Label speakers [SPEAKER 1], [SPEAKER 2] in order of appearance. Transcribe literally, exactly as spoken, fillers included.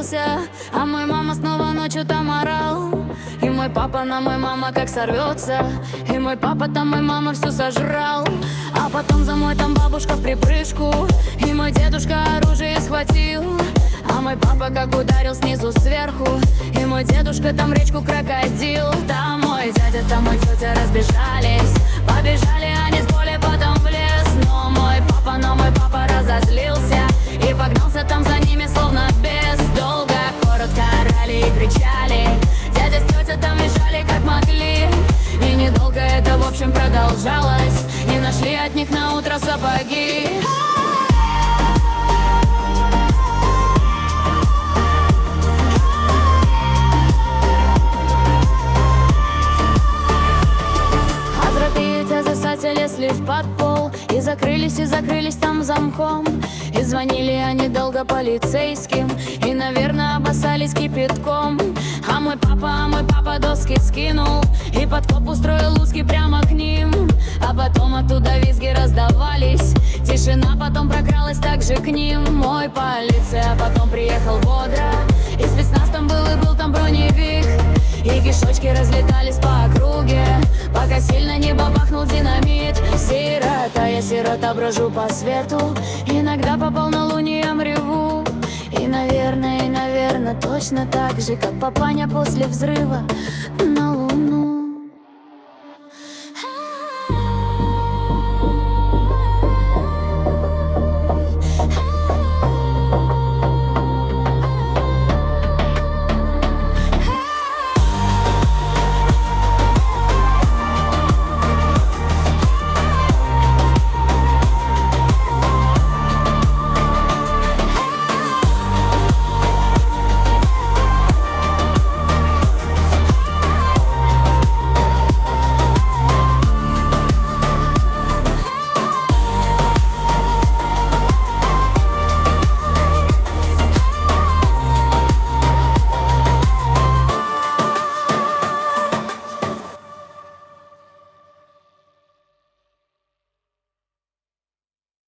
[SPEAKER 1] закрылся, а мой мама снова ночью там орал. И мой папа на мой мама как сорвется, и мой папа там мой мама всю сожрал. А потом за мной там бабушка в припрыжку, и мой дедушка оружие схватил. А мой папа как ударил снизу сверху, и мой дедушка там речку крокодил. Там мой дядя, там мой тетя разбежались, побежали они с поля потом в лес. Но мой папа, но мой папа разозлился и погнался там за ними словно бес. Долго, коротко орали и кричали, дядя с тетей там визжали как могли. И недолго это в общем продолжалось, и нашли от них на утро сапоги. Лезли в подпол и закрылись, и закрылись там замком. И звонили они долго полицейским, и, наверное, обоссались кипятком. А мой папа, а мой папа доски скинул и подкоп устроил узкий прямо к ним. А потом оттуда визги раздавались, тишина потом прокралась также к ним. Мой полиция потом приехал бодро, и спецназ там был, и был там броневик. И кишочки разлетались по округе, пока сильно не бабахнул динамит. Сирота, я сирота, брожу по свету, иногда по полнолуниям реву. И, наверное, и, наверное, точно так же, как папаня после взрыва. Но